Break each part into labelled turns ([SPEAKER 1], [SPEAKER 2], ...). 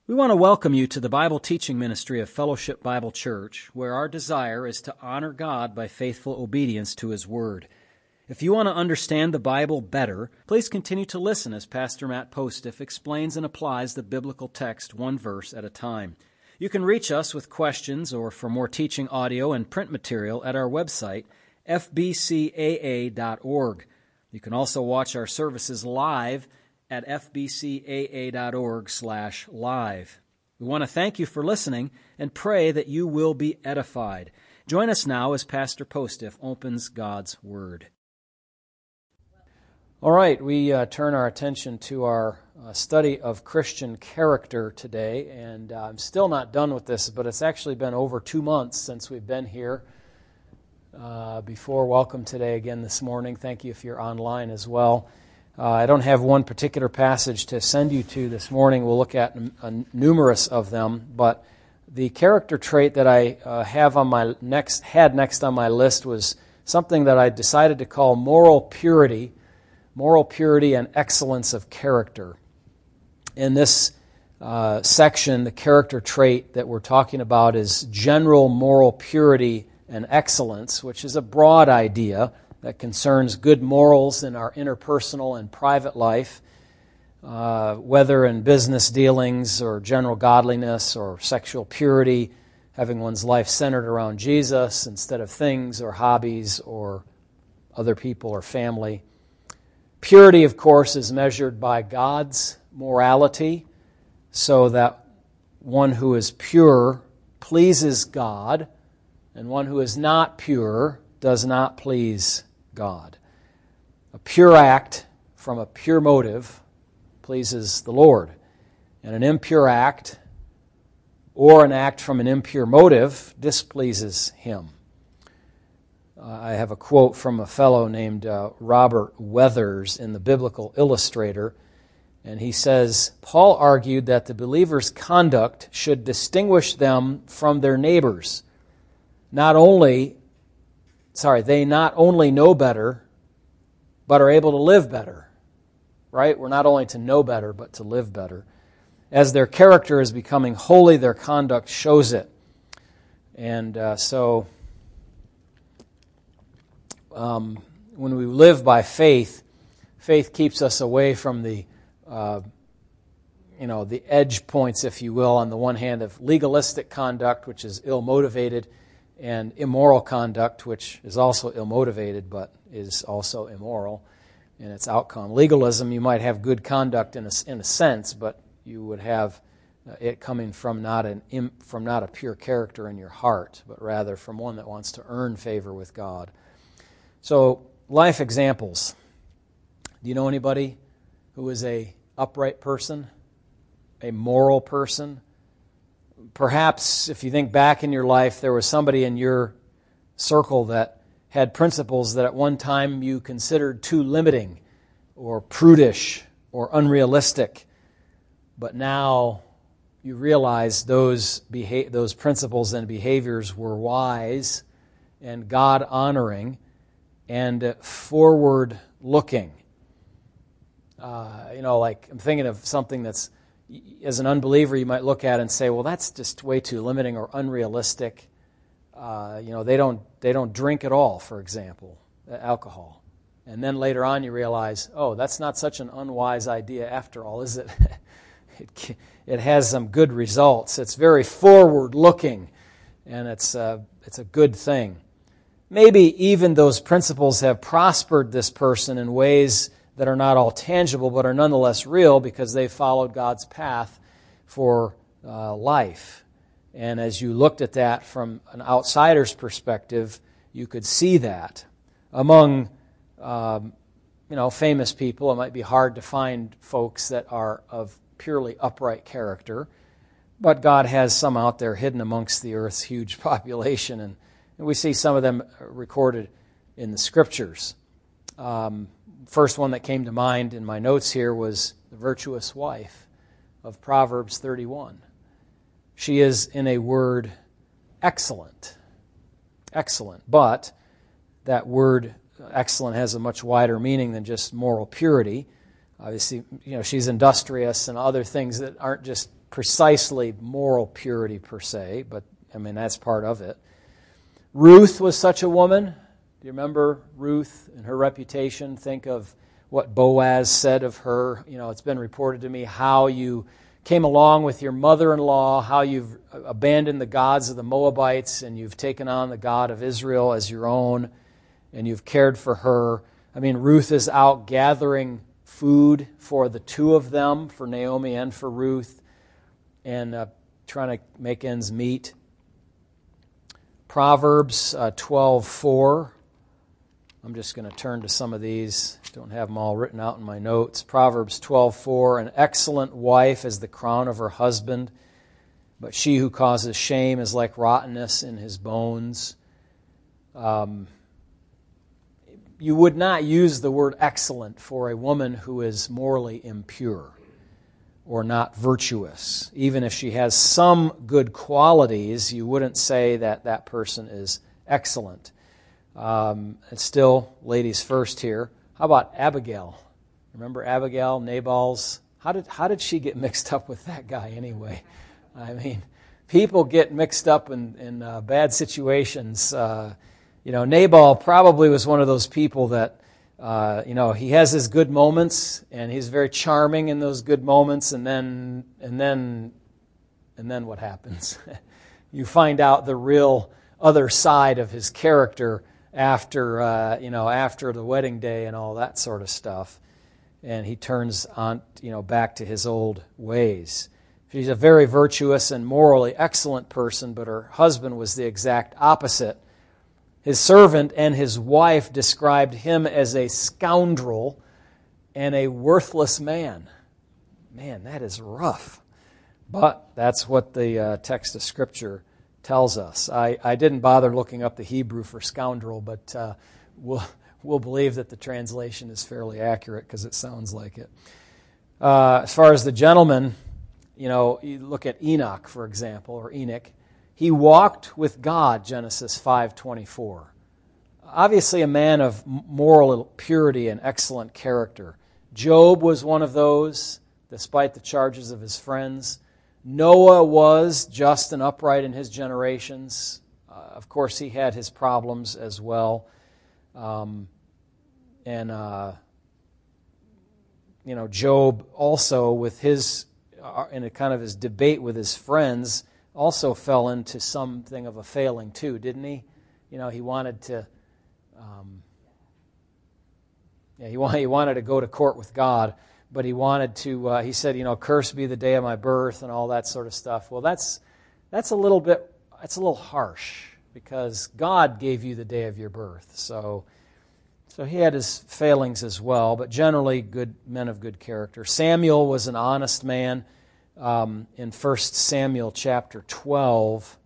[SPEAKER 1] We want to welcome you to the Bible teaching ministry of Fellowship Bible Church, where our desire is to honor God by faithful obedience to His Word. If you want to understand the Bible better, please continue to listen as Pastor Matt Postiff explains and applies the biblical text one verse at a time. You can reach us with questions or for more teaching audio and print material at our website, fbcaa.org. You can also watch our services live at fbcaa.org/live. We want to thank you for listening and pray that you will be edified. Join us now as Pastor Postiff opens God's Word. All right, we turn our attention to our study of Christian character today, and I'm still not done with this, but it's actually been over 2 months since we've been here. Welcome today again this morning. Thank you if you're online as well. I don't have one particular passage to send you to this morning. We'll look at numerous of them, but the character trait that I had next on my list was something that I decided to call moral purity and excellence of character. In this section, the character trait that we're talking about is general moral purity and excellence, which is a broad idea that concerns good morals in our interpersonal and private life, whether in business dealings or general godliness or sexual purity, having one's life centered around Jesus instead of things or hobbies or other people or family. Purity, of course, is measured by God's morality, so that one who is pure pleases God, and one who is not pure does not please God. A pure act from a pure motive pleases the Lord, and an impure act or an act from an impure motive displeases Him. I have a quote from a fellow named Robert Weathers in the Biblical Illustrator, and he says, Paul argued that the believer's conduct should distinguish them from their neighbors. They not only know better, but are able to live better. Right? We're not only to know better, but to live better. As their character is becoming holy, their conduct shows it. And when we live by faith, faith keeps us away from the edge points, if you will, on the one hand of legalistic conduct, which is ill-motivated, and immoral conduct, which is also ill-motivated but is also immoral in its outcome. Legalism, you might have good conduct in a sense, but you would have it coming from not a pure character in your heart, but rather from one that wants to earn favor with God. So, life examples. Do you know anybody who is an upright person, a moral person? Perhaps if you think back in your life, there was somebody in your circle that had principles that at one time you considered too limiting or prudish or unrealistic, but now you realize those principles and behaviors were wise and God-honoring and forward-looking. I'm thinking of something that's, as an unbeliever, you might look at and say, well, that's just way too limiting or unrealistic. They don't drink at all, for example, alcohol. And then later on you realize, oh, that's not such an unwise idea after all, is it? It has some good results. It's very forward-looking, and it's a good thing. Maybe even those principles have prospered this person in ways that are not all tangible, but are nonetheless real because they followed God's path for life. And as you looked at that from an outsider's perspective, you could see that. Among famous people, it might be hard to find folks that are of purely upright character, but God has some out there hidden amongst the earth's huge population, and we see some of them recorded in the Scriptures. First one that came to mind in my notes here was the virtuous wife of Proverbs 31. She is, in a word, excellent. Excellent. But that word excellent has a much wider meaning than just moral purity. Obviously, she's industrious and other things that aren't just precisely moral purity per se, but I mean, that's part of it. Ruth was such a woman. Do you remember Ruth and her reputation? Think of what Boaz said of her. You know, it's been reported to me how you came along with your mother-in-law, how you've abandoned the gods of the Moabites and you've taken on the God of Israel as your own, and you've cared for her. I mean, Ruth is out gathering food for the two of them, for Naomi and for Ruth, and trying to make ends meet. Proverbs 12:4. I'm just going to turn to some of these. Don't have them all written out in my notes. Proverbs 12:4. An excellent wife is the crown of her husband, but she who causes shame is like rottenness in his bones. You would not use the word excellent for a woman who is morally impure or not virtuous. Even if she has some good qualities, you wouldn't say that that person is excellent. It's still ladies first here. How about Abigail? Remember Abigail, Nabal's? How did she get mixed up with that guy anyway? I mean, people get mixed up in bad situations. Nabal probably was one of those people that, he has his good moments, and he's very charming in those good moments, and then what happens? You find out the real other side of his character after the wedding day and all that sort of stuff, and he turns on, back to his old ways. She's a very virtuous and morally excellent person, but her husband was the exact opposite. His servant and his wife described him as a scoundrel and a worthless man. Man, that is rough. But that's what the text of Scripture tells us. I didn't bother looking up the Hebrew for scoundrel, but we'll believe that the translation is fairly accurate because it sounds like it. As far as the gentleman, you look at Enoch, for example, or Enoch. He walked with God, Genesis 5:24. Obviously a man of moral purity and excellent character. Job was one of those, despite the charges of his friends. Noah was just and upright in his generations. Of course, he had his problems as well. Job also, with his, in a kind of his debate with his friends, also fell into something of a failing too, didn't he? He wanted to, he wanted to go to court with God, but he wanted to. He said, "Cursed be the day of my birth," and all that sort of stuff. Well, that's a little harsh because God gave you the day of your birth. So he had his failings as well, but generally good men of good character. Samuel was an honest man. In 1 Samuel chapter 12,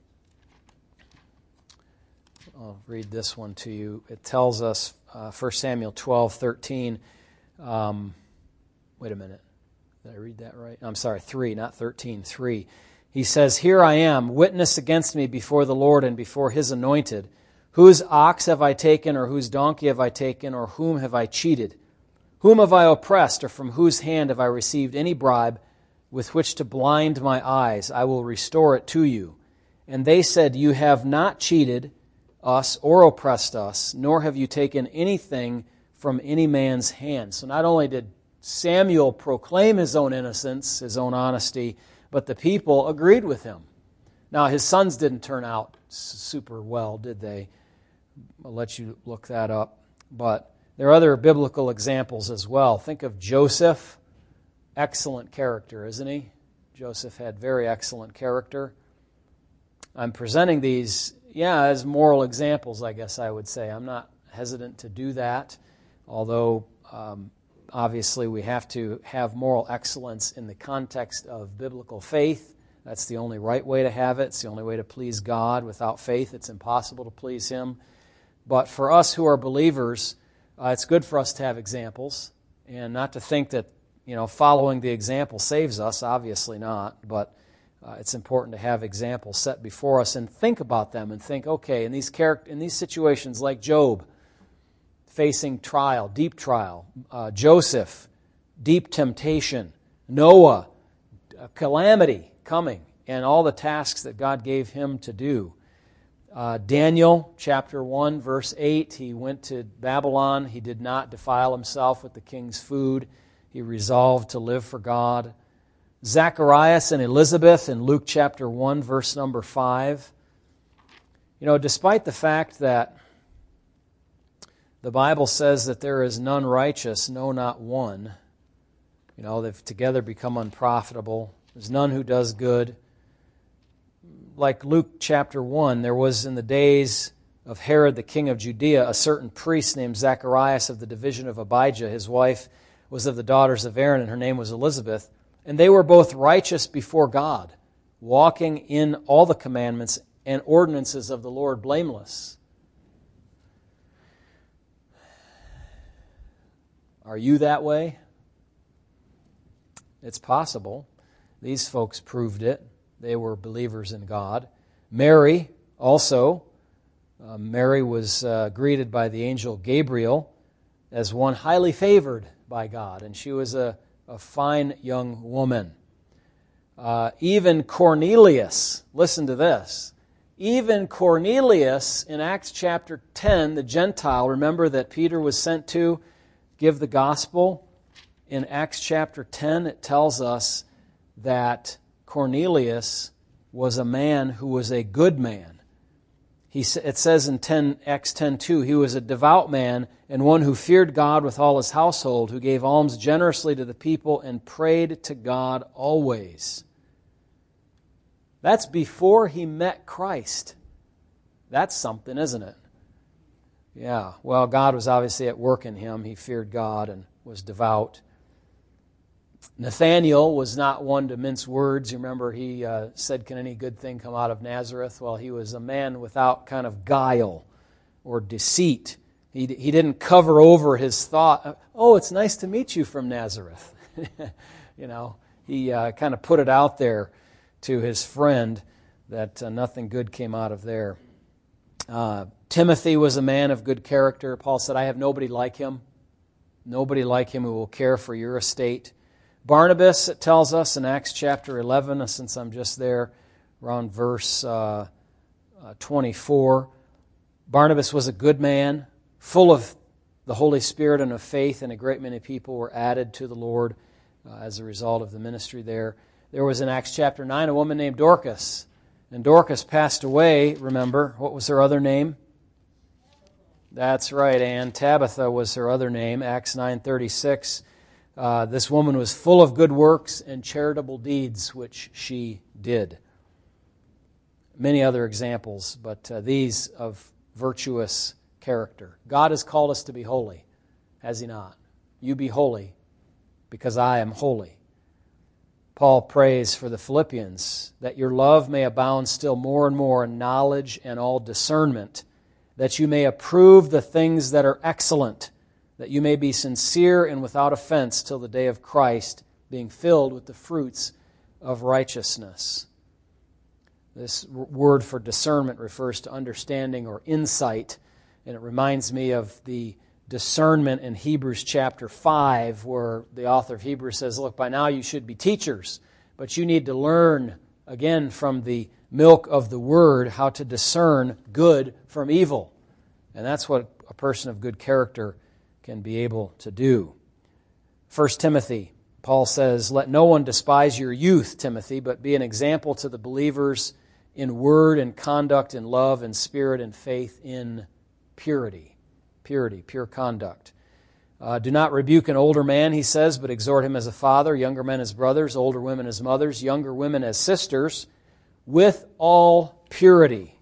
[SPEAKER 1] I'll read this one to you. It tells us, 1 Samuel 12:13. Wait a minute. Did I read that right? I'm sorry, 3, not 13, 3. He says, "Here I am, witness against me before the Lord and before His anointed. Whose ox have I taken, or whose donkey have I taken, or whom have I cheated? Whom have I oppressed, or from whose hand have I received any bribe with which to blind my eyes? I will restore it to you." And they said, "You have not cheated us or oppressed us, nor have you taken anything from any man's hand." So not only did Samuel proclaim his own innocence, his own honesty, but the people agreed with him. Now, his sons didn't turn out super well, did they? I'll let you look that up. But there are other biblical examples as well. Think of Joseph. Excellent character, isn't he? Joseph had very excellent character. I'm presenting these, as moral examples, I guess I would say. I'm not hesitant to do that, although obviously we have to have moral excellence in the context of biblical faith. That's the only right way to have it. It's the only way to please God. Without faith, it's impossible to please Him. But for us who are believers, it's good for us to have examples, and not to think that following the example saves us. Obviously not, but it's important to have examples set before us and think about them and think, okay, in these situations like Job, facing trial, deep trial, Joseph, deep temptation, Noah, calamity coming and all the tasks that God gave him to do. Daniel chapter 1 verse 8, he went to Babylon. He did not defile himself with the king's food. He resolved to live for God. Zacharias and Elizabeth in Luke chapter 1 verse number 5. Despite the fact that the Bible says that there is none righteous, no, not one. They've together become unprofitable. There's none who does good. Like Luke chapter 1, there was in the days of Herod the king of Judea a certain priest named Zacharias of the division of Abijah. His wife was of the daughters of Aaron, and her name was Elizabeth. And they were both righteous before God, walking in all the commandments and ordinances of the Lord blameless. Are you that way? It's possible. These folks proved it. They were believers in God. Mary also. Mary was greeted by the angel Gabriel as one highly favored by God, and she was a fine young woman. Even Cornelius, listen to this. Even Cornelius in Acts chapter 10, the Gentile, remember that Peter was sent to give the gospel? In Acts chapter 10, it tells us that Cornelius was a man who was a good man. It says in Acts 10:2, he was a devout man and one who feared God with all his household, who gave alms generously to the people and prayed to God always. That's before he met Christ. That's something, isn't it? Yeah, well, God was obviously at work in him. He feared God and was devout. Nathanael was not one to mince words. You remember he said, "Can any good thing come out of Nazareth?" Well, he was a man without kind of guile or deceit. He didn't cover over his thought, "Oh, it's nice to meet you from Nazareth." He kind of put it out there to his friend that nothing good came out of there. Timothy was a man of good character. Paul said, "I have nobody like him. Nobody like him who will care for your estate." Barnabas, it tells us in Acts chapter 11, since I'm just there, around verse 24. Barnabas was a good man, full of the Holy Spirit and of faith, and a great many people were added to the Lord as a result of the ministry there. There was in Acts chapter 9 a woman named Dorcas, and Dorcas passed away, remember. What was her other name? That's right, Ann. Tabitha was her other name, Acts 9:36. This woman was full of good works and charitable deeds, which she did. Many other examples, but these of virtuous character. God has called us to be holy, has He not? You be holy, because I am holy. Paul prays for the Philippians that your love may abound still more and more in knowledge and all discernment, that you may approve the things that are excellent, that you may be sincere and without offense till the day of Christ, being filled with the fruits of righteousness. This word for discernment refers to understanding or insight, and it reminds me of the discernment in Hebrews chapter 5, where the author of Hebrews says, look, by now you should be teachers, but you need to learn, again, from the milk of the Word, how to discern good from evil. And that's what a person of good character can be able to do. 1 Timothy, Paul says, let no one despise your youth, Timothy, but be an example to the believers in word and conduct, in love and spirit and faith, in purity. Purity, pure conduct. Do not rebuke an older man, he says, but exhort him as a father, younger men as brothers, older women as mothers, younger women as sisters, with all purity.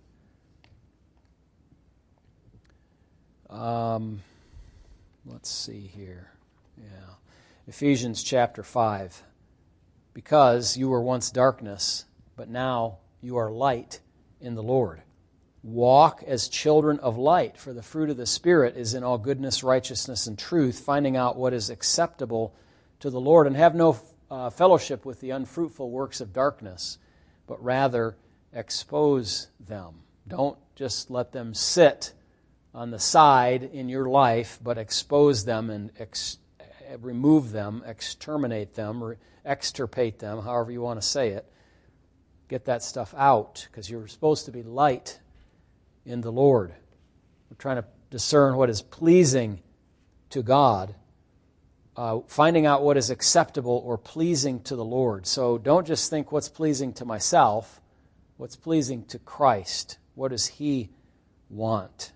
[SPEAKER 1] Let's see here. Yeah. Ephesians chapter 5. Because you were once darkness, but now you are light in the Lord. Walk as children of light, for the fruit of the Spirit is in all goodness, righteousness, and truth, finding out what is acceptable to the Lord, and have no fellowship with the unfruitful works of darkness, but rather expose them. Don't just let them sit on the side in your life, but expose them remove them, exterminate them, extirpate them, however you want to say it. Get that stuff out, because you're supposed to be light in the Lord. We're trying to discern what is pleasing to God, finding out what is acceptable or pleasing to the Lord. So don't just think what's pleasing to myself, what's pleasing to Christ. What does He want?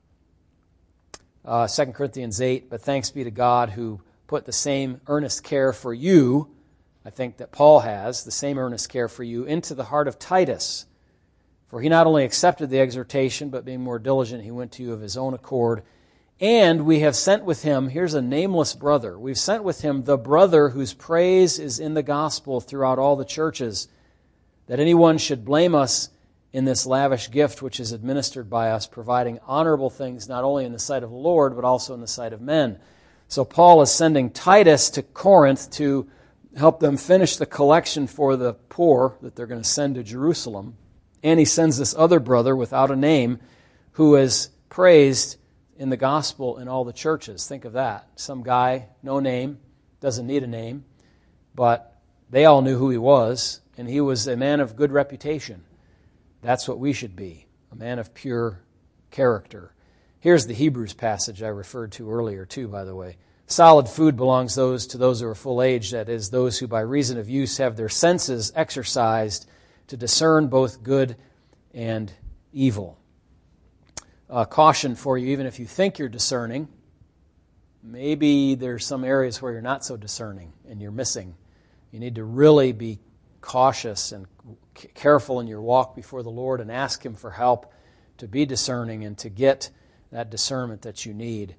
[SPEAKER 1] 2 Corinthians 8, but thanks be to God who put the same earnest care for you, I think that Paul has, the same earnest care for you, into the heart of Titus. For he not only accepted the exhortation, but being more diligent, he went to you of his own accord. And we have sent with him, here's a nameless brother, we've sent with him the brother whose praise is in the gospel throughout all the churches, that anyone should blame us in this lavish gift which is administered by us, providing honorable things not only in the sight of the Lord, but also in the sight of men. So Paul is sending Titus to Corinth to help them finish the collection for the poor that they're going to send to Jerusalem. And he sends this other brother without a name who is praised in the gospel in all the churches. Think of that. Some guy, no name, doesn't need a name, but they all knew who he was, and he was a man of good reputation. That's what we should be, a man of pure character. Here's the Hebrews passage I referred to earlier too, by the way. Solid food belongs to those who are full age, that is, those who by reason of use have their senses exercised to discern both good and evil. Caution for you, even if you think you're discerning, maybe there's some areas where you're not so discerning and you're missing. You need to really be cautious and careful in your walk before the Lord and ask Him for help to be discerning and to get that discernment that you need.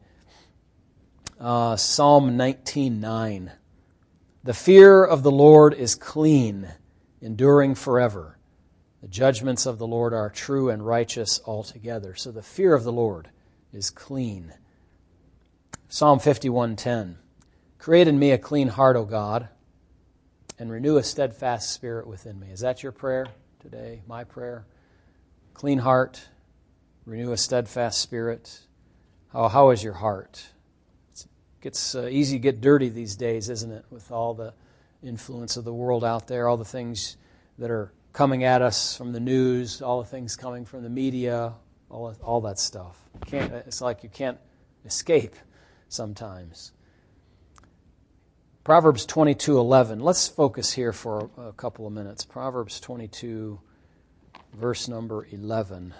[SPEAKER 1] Psalm 19:9. The fear of the Lord is clean, enduring forever. The judgments of the Lord are true and righteous altogether. So the fear of the Lord is clean. Psalm 51:10. Create in me a clean heart, O God, and renew a steadfast spirit within me. Is that your prayer today? My prayer? Clean heart, renew a steadfast spirit. How is your heart? It's easy to get dirty these days, isn't it, with all the influence of the world out there, all the things that are coming at us from the news, all the things coming from the media, all that stuff. It's like you can't escape sometimes. Proverbs 22:11. Let's focus here for a couple of minutes. Proverbs 22, verse number 11.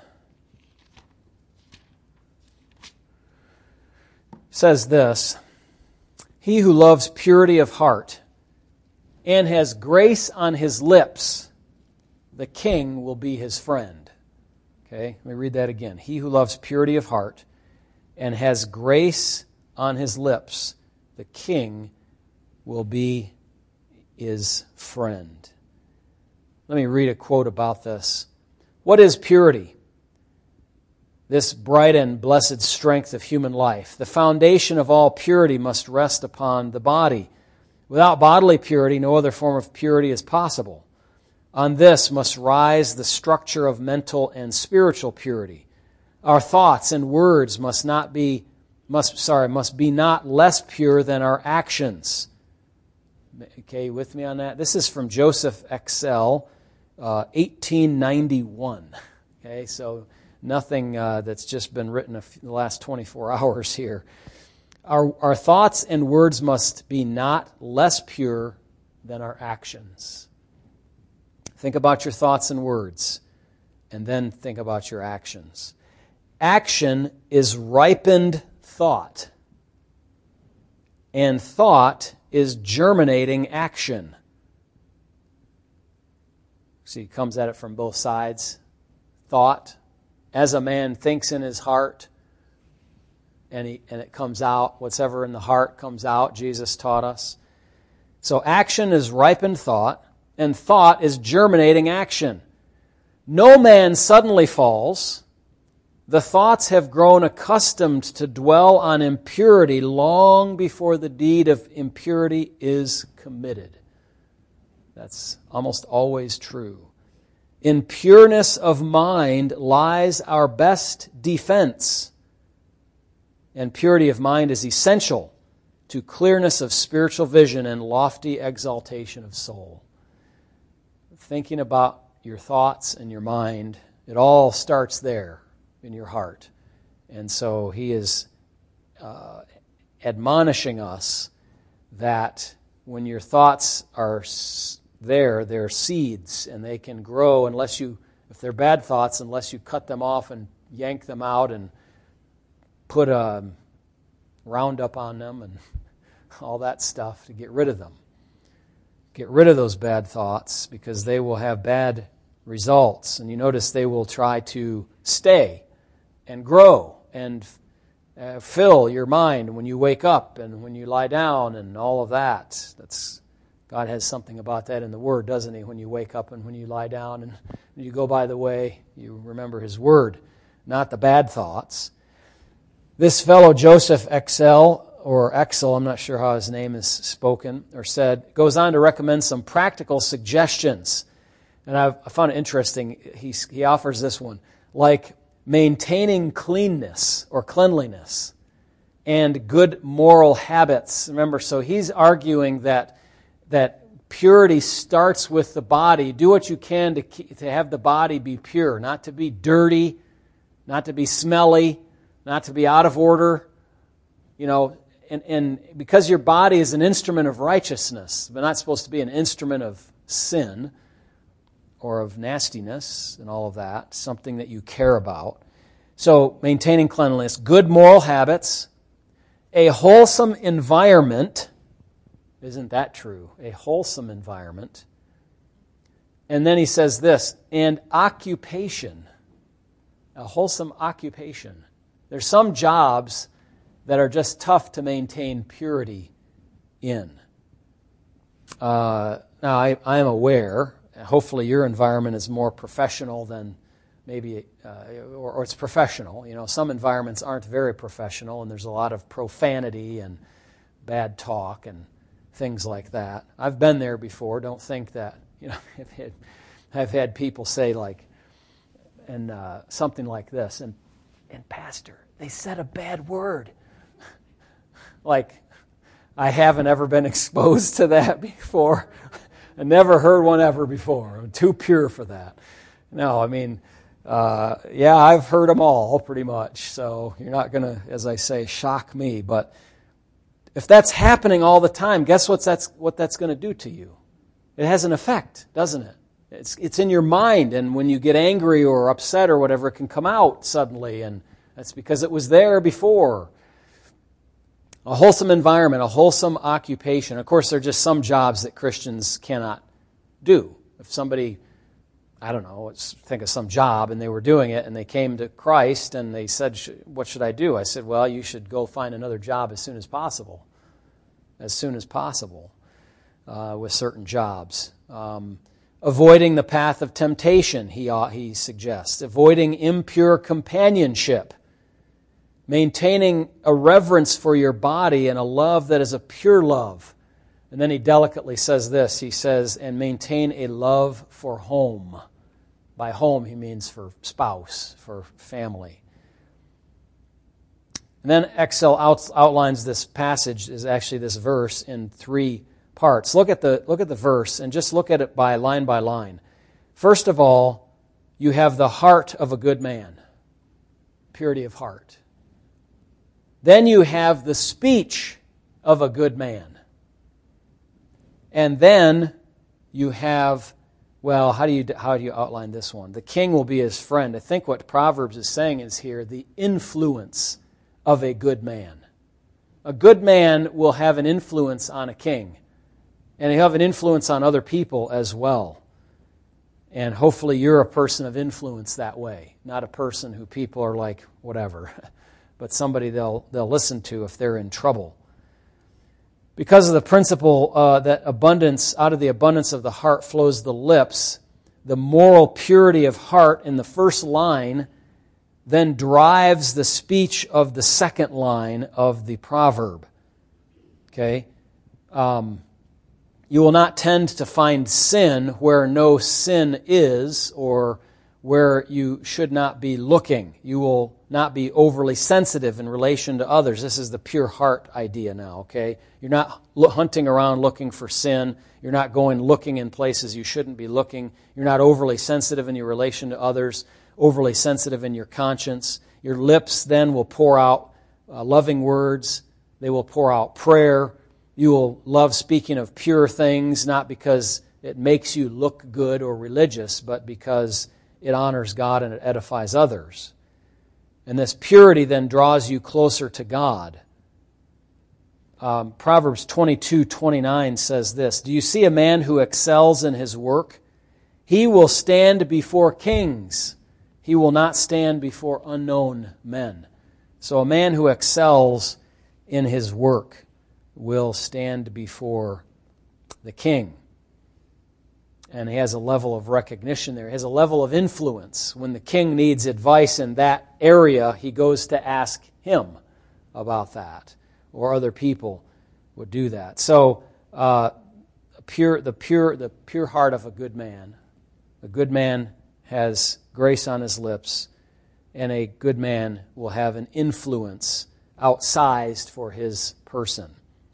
[SPEAKER 1] Says this, he who loves purity of heart and has grace on his lips, the king will be his friend. Okay, let me read that again. He who loves purity of heart and has grace on his lips, the king will be his friend. Let me read a quote about this. What is purity? This bright and blessed strength of human life. The foundation of all purity must rest upon the body. Without bodily purity, no other form of purity is possible. On this must rise the structure of mental and spiritual purity. Our thoughts and words must be not less pure than our actions. Okay, with me on that? This is from Joseph Excel, 1891. Okay, so nothing that's just been written the last 24 hours here. Our thoughts and words must be not less pure than our actions. Think about your thoughts and words, and then think about your actions. Action is ripened thought, and thought is germinating action. See, he comes at it from both sides. Thought, as a man thinks in his heart, and it comes out. Whatever in the heart comes out, Jesus taught us. So action is ripened thought, and thought is germinating action. No man suddenly falls. The thoughts have grown accustomed to dwell on impurity long before the deed of impurity is committed. That's almost always true. In pureness of mind lies our best defense. And purity of mind is essential to clearness of spiritual vision and lofty exaltation of soul. Thinking about your thoughts and your mind, it all starts there in your heart. And so he is admonishing us that when your thoughts are there, they're seeds, and they can grow if they're bad thoughts, unless you cut them off and yank them out and put a Roundup on them and all that stuff to get rid of them. Get rid of those bad thoughts, because they will have bad results. And you notice they will try to stay and grow and fill your mind when you wake up and when you lie down and all of that. God has something about that in the Word, doesn't He? When you wake up and when you lie down and you go by the way, you remember His Word, not the bad thoughts. This fellow Joseph Excel, I'm not sure how his name is spoken or said, goes on to recommend some practical suggestions. And I found it interesting. He offers this one, like maintaining cleanness or cleanliness and good moral habits. Remember, so he's arguing that purity starts with the body. Do what you can to have the body be pure, not to be dirty, not to be smelly, not to be out of order. And because your body is an instrument of righteousness, but not supposed to be an instrument of sin or of nastiness and all of that, something that you care about. So maintaining cleanliness, good moral habits, a wholesome environment. Isn't that true? A wholesome environment. And then he says this, and occupation, a wholesome occupation. There's some jobs that are just tough to maintain purity in. Now, I am aware, hopefully your environment is more professional than maybe, or it's professional. Some environments aren't very professional, and there's a lot of profanity and bad talk and things like that. I've been there before. Don't think that, I've had people say something like this, and Pastor, they said a bad word. I haven't ever been exposed to that before. I never heard one ever before. I'm too pure for that. No, I've heard them all pretty much. So you're not going to, as I say, shock me. But if that's happening all the time, guess what that's going to do to you? It has an effect, doesn't it? It's in your mind, and when you get angry or upset or whatever, it can come out suddenly, and that's because it was there before. A wholesome environment, a wholesome occupation. Of course, there are just some jobs that Christians cannot do. If somebody, let's think of some job, and they were doing it, and they came to Christ, and they said, what should I do? I said, well, you should go find another job as soon as possible. As soon as possible with certain jobs. Avoiding the path of temptation, he suggests. Avoiding impure companionship. Maintaining a reverence for your body and a love that is a pure love. And then he delicately says this. He says, and maintain a love for home. By home, he means for spouse, for family. And then Excel outlines this passage, is actually this verse, in 3 parts. Look at the verse and just look at it by line. First of all, you have the heart of a good man. Purity of heart. Then you have the speech of a good man. And then you have, how do you outline this one? The king will be his friend. I think what Proverbs is saying is here, the influence of a good man. A good man will have an influence on a king. And he'll have an influence on other people as well. And hopefully you're a person of influence that way. Not a person who people are like, whatever. But somebody they'll listen to if they're in trouble. Because of the principle that out of the abundance of the heart flows the lips, the moral purity of heart in the first line then drives the speech of the second line of the proverb. Okay? You will not tend to find sin where no sin is or where you should not be looking. You will not be overly sensitive in relation to others. This is the pure heart idea now, okay? You're not hunting around looking for sin. You're not going looking in places you shouldn't be looking. You're not overly sensitive in your relation to others, overly sensitive in your conscience. Your lips then will pour out loving words. They will pour out prayer. You will love speaking of pure things, not because it makes you look good or religious, but because it honors God and it edifies others. And this purity then draws you closer to God. Proverbs 22:29 says this, "Do you see a man who excels in his work? He will stand before kings. He will not stand before unknown men." So a man who excels in his work will stand before the king. And he has a level of recognition there. He has a level of influence. When the king needs advice in that area, he goes to ask him about that. Or other people would do that. So the pure heart of a good man has grace on his lips, and a good man will have an influence outsized for his person.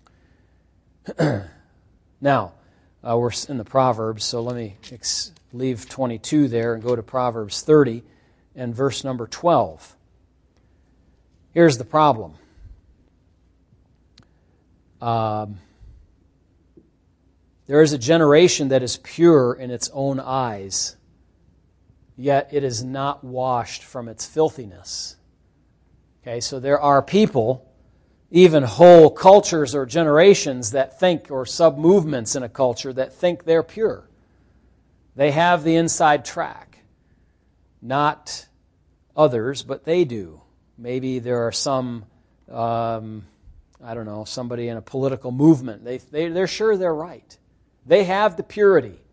[SPEAKER 1] Now, we're in the Proverbs, so let me leave 22 there and go to Proverbs 30 and verse number 12. Here's the problem. There is a generation that is pure in its own eyes, yet it is not washed from its filthiness. Okay, so there are people, even whole cultures or generations that think, or sub-movements in a culture that think they're pure. They have the inside track. Not others, but they do. Maybe there are some, somebody in a political movement. They're sure they're right. They have the purity,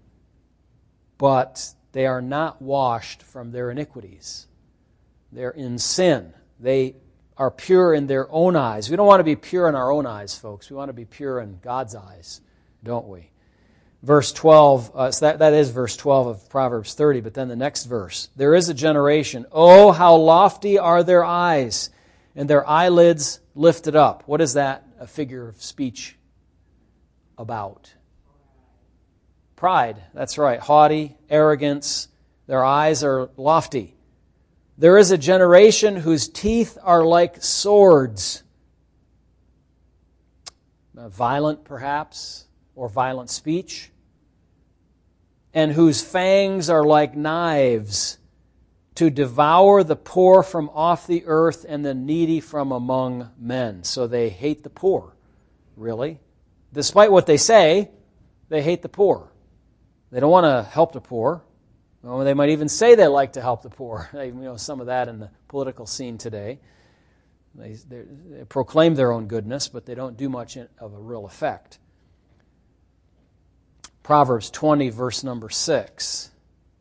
[SPEAKER 1] but they are not washed from their iniquities. They're in sin. They are pure in their own eyes. We don't want to be pure in our own eyes, folks. We want to be pure in God's eyes, don't we? Verse 12, so that is verse 12 of Proverbs 30, but then the next verse. "There is a generation, oh, how lofty are their eyes, and their eyelids lifted up." What is that a figure of speech about? Pride, that's right. Haughty, arrogance. Their eyes are lofty. "There is a generation whose teeth are like swords." Violent, perhaps, or violent speech. "And whose fangs are like knives, to devour the poor from off the earth and the needy from among men." So they hate the poor, really. Despite what they say, they hate the poor. They don't want to help the poor. Well, they might even say they like to help the poor. Some of that in the political scene today. They proclaim their own goodness, but they don't do much of a real effect. Proverbs 20, verse number 6.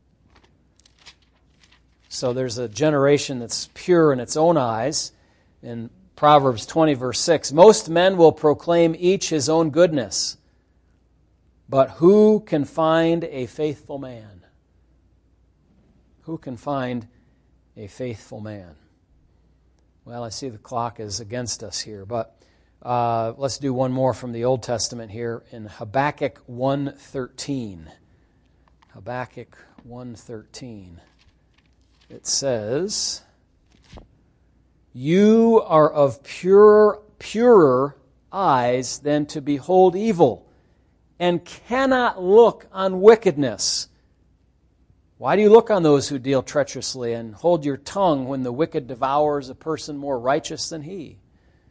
[SPEAKER 1] So there's a generation that's pure in its own eyes. In Proverbs 20, verse 6, "Most men will proclaim each his own goodness, but who can find a faithful man?" Who can find a faithful man? Well, I see the clock is against us here, but let's do one more from the Old Testament here in Habakkuk 1:13. Habakkuk 1:13. It says, "You are of purer eyes than to behold evil, and cannot look on wickedness." Why do you look on those who deal treacherously, and hold your tongue when the wicked devours a person more righteous than he?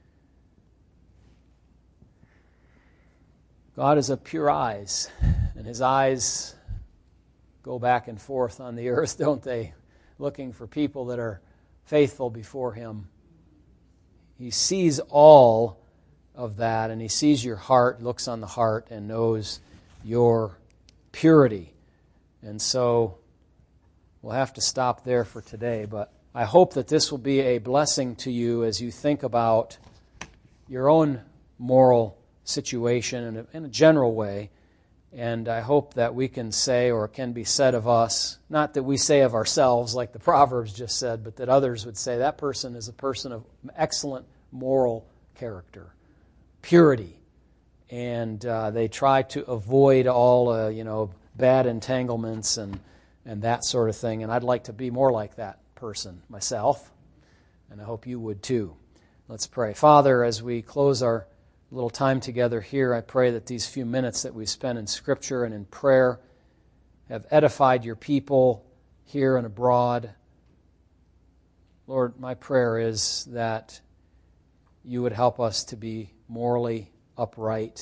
[SPEAKER 1] God is of pure eyes, and His eyes go back and forth on the earth, don't they? Looking for people that are faithful before Him. He sees all of that, and He sees your heart, looks on the heart, and knows your purity. And so we'll have to stop there for today, but I hope that this will be a blessing to you as you think about your own moral situation in a general way, And I hope that we can say, or can be said of us, not that we say of ourselves like the Proverbs just said, but that others would say that person is a person of excellent moral character, purity, and they try to avoid all bad entanglements and that sort of thing. And I'd like to be more like that person myself, and I hope you would too. Let's pray. Father, as we close our little time together here, I pray that these few minutes that we spend in Scripture and in prayer have edified your people here and abroad. Lord, my prayer is that you would help us to be morally upright,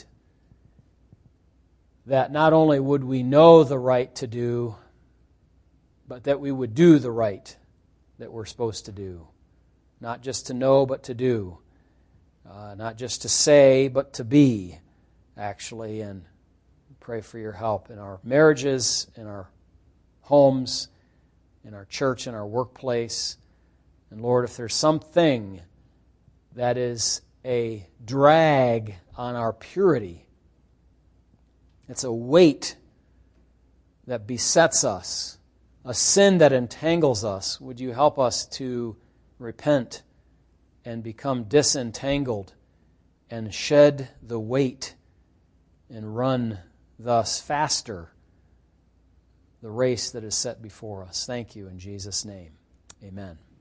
[SPEAKER 1] that not only would we know the right to do, but that we would do the right that we're supposed to do. Not just to know, but to do. Not just to say, but to be, actually. And pray for your help in our marriages, in our homes, in our church, in our workplace. And Lord, if there's something that is a drag on our purity, it's a weight that besets us, a sin that entangles us, would you help us to repent and become disentangled and shed the weight and run thus faster the race that is set before us. Thank you in Jesus' name. Amen.